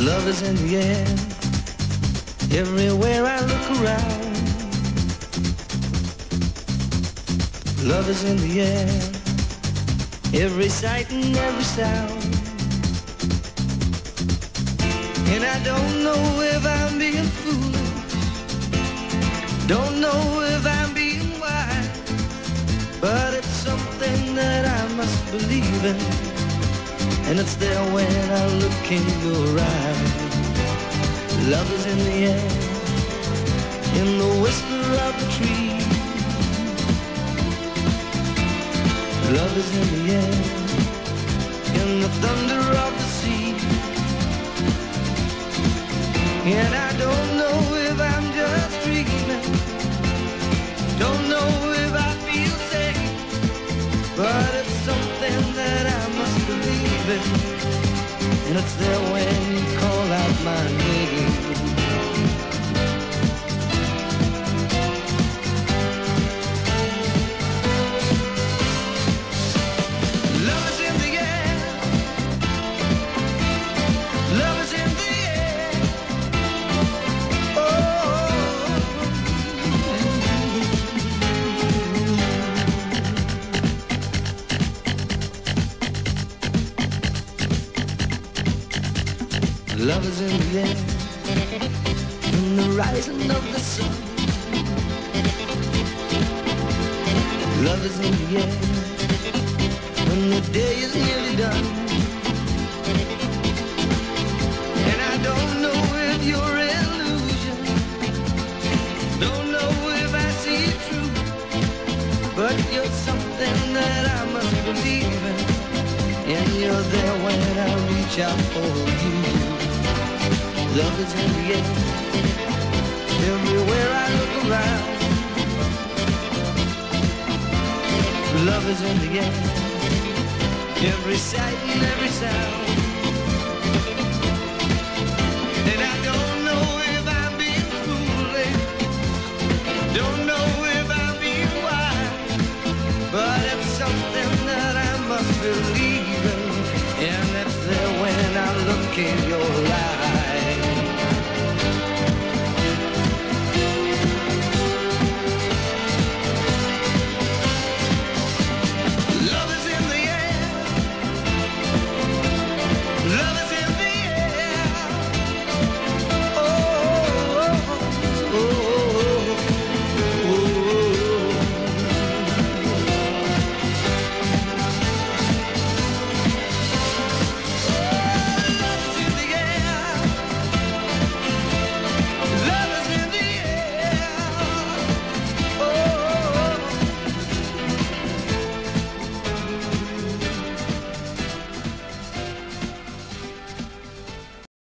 Love is in the air, everywhere I look around. Love is in the air, every sight and every sound. And I don't know if I'm being foolish, don't know if I'm being wise, but it's something that I must believe in, and it's there when I look in your eyes. Love is in the air, in the whisper of the tree. Love is in the air, in the thunder of the sea. And I don't know if I'm just dreaming, don't know if I feel safe, but it's something that I must believe in, and it's there when you call out my name. Love is in the air, love is in the air. Love is in the air, in the rising of the sun. Love is in the air, when the day is nearly done. And I don't know if you're an illusion, don't know if I see it true, but you're something that I must believe in, and you're there when I reach out for you. Love is in the air, everywhere I look around. Love is in the air, every sight and every sound. And I don't know if I'm being foolish, don't know if I'm being wise, but it's something that I must believe in, and that's there when I look in your eyes.